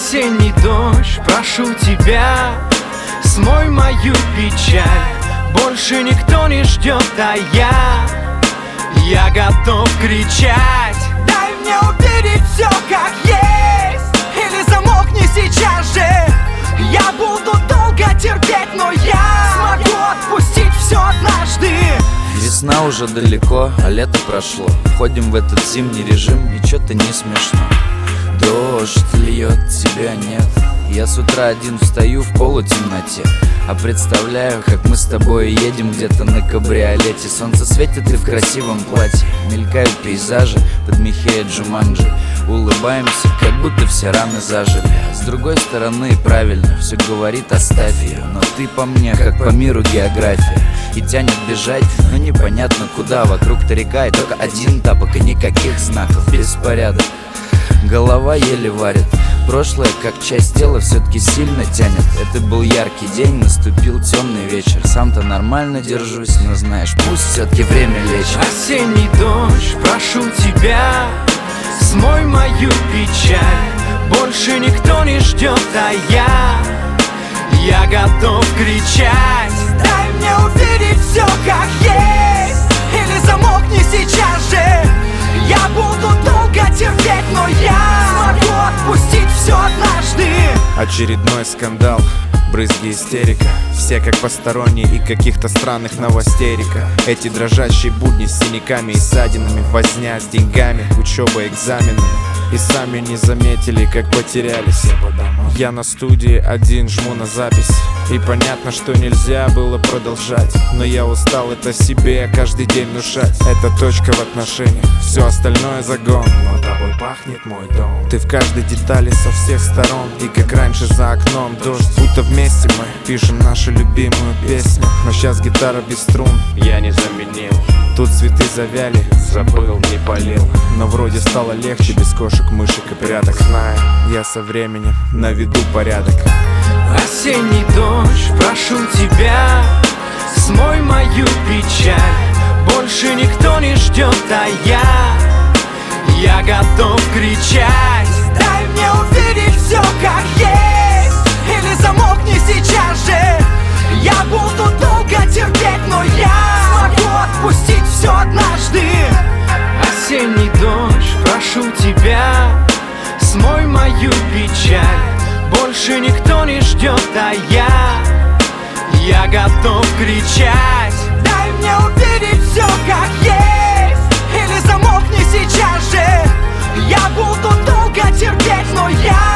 Осенний дождь, прошу тебя, смой мою печаль. Больше никто не ждет, а я готов кричать. Дай мне увидеть все как есть, или замолкни сейчас же. Я буду долго терпеть, но я смогу отпустить все однажды. Весна уже далеко, а лето прошло. Входим в этот зимний режим, и чё-то не смешно. Дождь льет, тебя нет. Я с утра один встаю в полутемноте, а представляю, как мы с тобой едем где-то на кабриолете. Солнце светит и в красивом платье мелькают пейзажи под Михея Джуманджи. Улыбаемся, как будто все раны зажили. С другой стороны, правильно, все говорит оставь ее. Но ты по мне, как по миру география. И тянет бежать, но непонятно куда. Вокруг-то река и только один тапок, и никаких знаков. Беспорядок, голова еле варит. Прошлое, как часть тела, все-таки сильно тянет. Это был яркий день, наступил темный вечер. Сам-то нормально держусь, но знаешь, пусть все-таки время лечит. Осенний дождь, прошу тебя, смой мою печаль. Больше никто не ждет, а я готов кричать. Дай мне увидеть все как есть, или замолкни сейчас же. Я буду долго терпеть, но я смогу отпустить все однажды. Очередной скандал, брызги, истерика. Все как посторонние и каких-то странных новостерика. Эти дрожащие будни с синяками и ссадинами. Возня с деньгами, учеба, экзаменами. И сами не заметили, как потерялись. Я на студии один, жму на запись. И понятно, что нельзя было продолжать. Но я устал это себе каждый день внушать. Это точка в отношениях, все остальное загон. Но тобой пахнет мой дом. Ты в каждой детали со всех сторон. И как раньше за окном дождь. Будто вместе мы пишем нашу любимую песню. Но сейчас гитара без струн я не заменил. Тут цветы завяли, забыл, не полил. Но вроде стало легче без кошек, мышек и пряток. Знаю, я со временем наведу порядок. Осенний дождь, прошу тебя, смой мою печаль. Больше никто не ждет, а я готов кричать. Дай мне увидеть все как есть, или замолкни сейчас же. Я буду долго терпеть, но я смогу отпустить все однажды. Осенний дождь, прошу тебя, смой мою печаль. Больше никто не ждет, а я готов кричать. Дай мне увидеть все как есть, или замолкни сейчас же. Я буду долго терпеть, но я